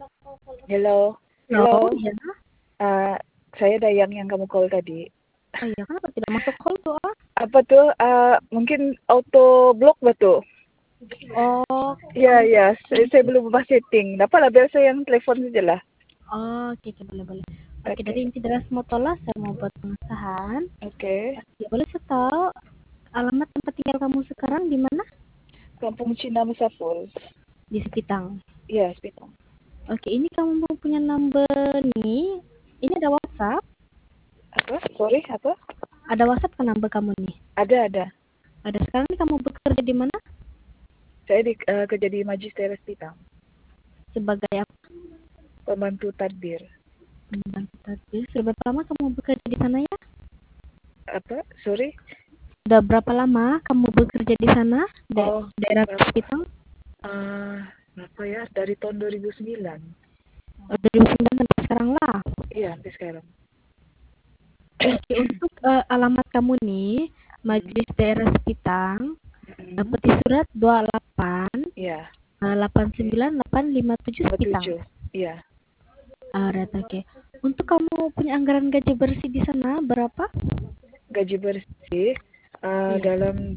Halo, Halo, halo. iya. eh, saya Dayang yang kamu call tadi. Oh iya, kenapa tidak masuk call tuh? Ah? Apa tuh? Mungkin auto block betul? Oh, Ya, kamu. ya. Saya belum ubah setting. Dapat lah, biar saya yang telepon saja lah. Oh, oke, oke, boleh, boleh. Oke, dari Oke, inti deras Motola saya mau buat pengesahan. oke. Oke, boleh saya tahu alamat tempat tinggal kamu sekarang di mana? Kampung Cina Musaful. Di Sepitang. Iya, Sepitang. Oke, ini kamu mau punya number nih. Ini ada WhatsApp. Apa? Sorry, apa? Ada WhatsApp ke number kamu nih. Ada. Ada sekarang nih kamu bekerja di mana? Saya kerja di Magister Sepitang. Sebagai apa? Pembantu tadbir. Pembantu tadbir. Sudah berapa lama kamu bekerja di sana ya? Apa? Sorry? Sudah berapa lama kamu bekerja di sana? Oh, Daerah berapa? Sepitang? Berapa ya? Dari tahun 2009. Oh, 2009 sampai sekarang lah. Iya, sampai sekarang. Oke, untuk alamat kamu nih, Majelis Daerah Sepitang, Mm-mm. peti surat 28 Iya, oke. 89857 Sepitang. 57. Iya. Alright, oke. Untuk kamu punya anggaran gaji bersih di sana berapa? Gaji bersih Iya, dalam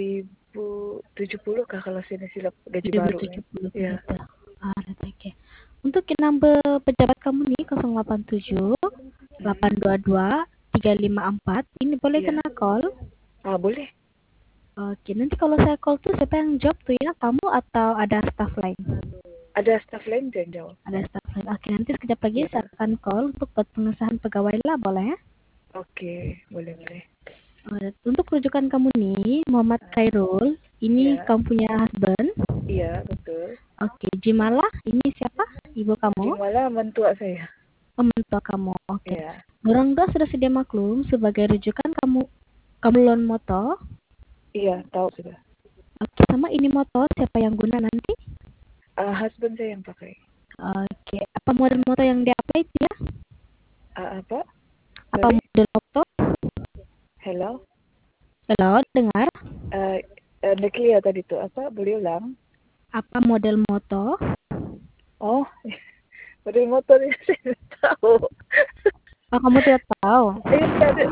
2070 kah kalau saya silap gaji baru nih. 2070 Ya. begitu. Alright, oke. Untuk number pejabat kamu nih 087 Mm, 822 354, ini boleh iya. kena call? Boleh. Oke, nanti kalau saya call tuh siapa yang jawab tuh ya? Kamu atau ada staff lain? Ada staf lain yang jawab. Ada staff lain. Oke, nanti sekejap lagi Iya. saya akan call untuk buat pengesahan pegawai lah, boleh ya? Oke, boleh. Untuk rujukan kamu nih, Muhammad Ah, Khairul, ini iya, kamu punya husband. iya betul. Oke, Jimala, ini siapa? Ibu kamu? Jimala mentua saya. Oh, mentua kamu. Oke. Iya, Orang tua sudah sedia maklum sebagai rujukan kamu loan moto. iya tahu sudah. Oke, sama ini moto siapa yang guna nanti? Husband saya yang pakai. Oke, apa model moto yang dia-apply itu ya? Apa? Apa Sorry. model moto? Hello. Halo, dengar? Udah clear tadi tuh apa? Boleh ulang? Apa model moto? Oh, model motornya saya tidak tahu. Oh, kamu tidak tahu. Iya,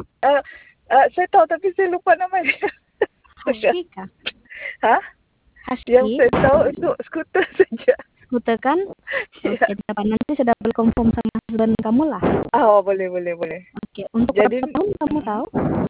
saya tahu tapi saya lupa namanya. Sudah. Husky kah? Hah? Yang Husky? saya tahu itu skuter saja. Skuter kan? Iya. Oke, dapat nanti sudah confirm sama husband kamu lah. Boleh. Oke, untuk Jadi, berapa tahun kamu tahu?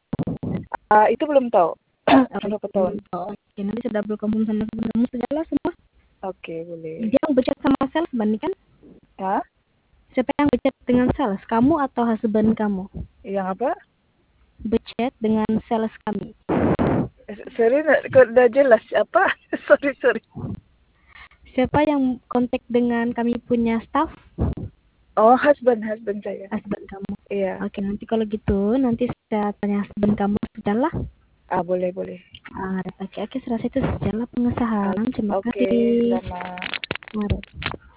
itu belum tahu. Oh, Berapa itu tahun? belum tahu. Oke, nanti sudah confirm sama husband kamu segala semua. Oke, boleh. Dia yang becet sama sales bandingkan. Hah? Siapa yang becet dengan sales? Kamu atau husband kamu? Yang apa? Becet dengan sales kami. Sorry, kok udah jelas apa? Sorry. Siapa yang kontak dengan kami punya staff? Oh, husband saya. Husband kamu. Iya. Oke, nanti kalau gitu nanti saya tanya husband kamu sejalan. Boleh. Oke, serasa itu sejalan pengesahan. Terima Oke, kasih. sama. Mari.